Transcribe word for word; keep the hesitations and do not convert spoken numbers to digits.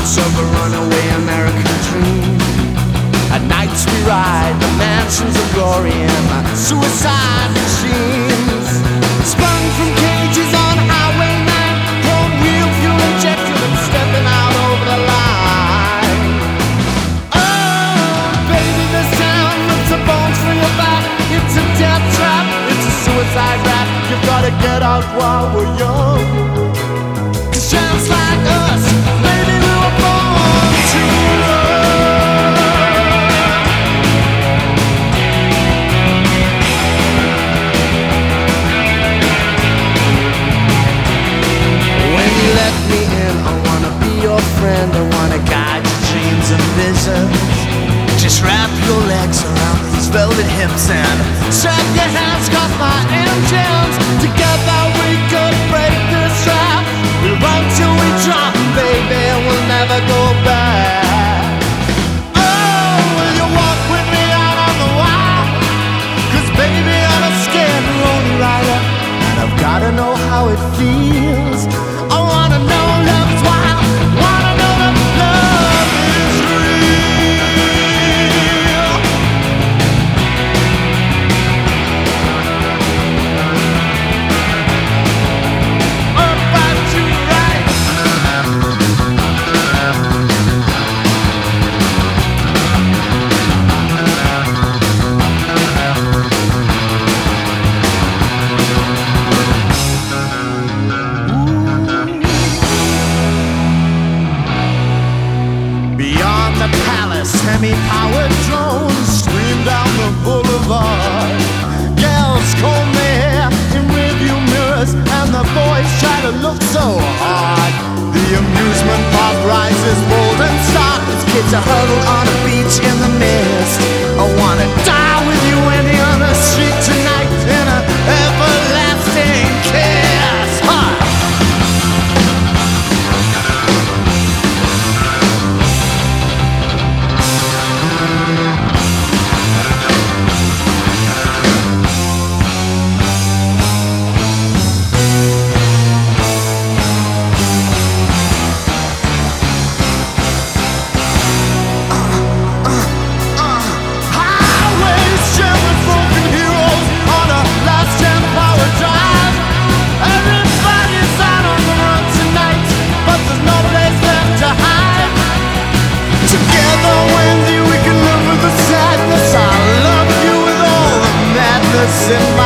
promise of a runaway American dream. At nights we ride the mansions of glory and the suicide machines. Sprung from cages on Highway nine, chrome wheel fuel injected and stepping out over the line. Oh, baby, this town rips the bones from your back. It's a death trap, it's a suicide rap. You've gotta get out while we're young. Cause champs like us, maybe we were born to run. When you let me in, I wanna be your friend. I wanna guide your dreams and visions. Just wrap your legs around these velvet hips and strap your hands across my engines. Together we could break this trap. We run till we drop, baby, and we'll never go back. Oh, will you walk with me out on the wild? Cause baby, I'm a scared lonely rider, and I've gotta know how it feels. I wanna know love's wild, wanna know that love is real. About you right. Beyond the palace, semi-powered drones stream down the boulevard. Girls comb their hair in rearview mirrors, and the boys try to look so hard. The amusement park rises bold and stark as kids are huddled on a beach in the mist. I wanna die with you Wendy, on the street tonight in an everlasting kiss. Huh. Highways jammed with broken heroes on a last gen power drive. Everybody's out on the run tonight, but there's no place left to hide. Together, Wendy, we can live with the sadness. I love you with all the madness in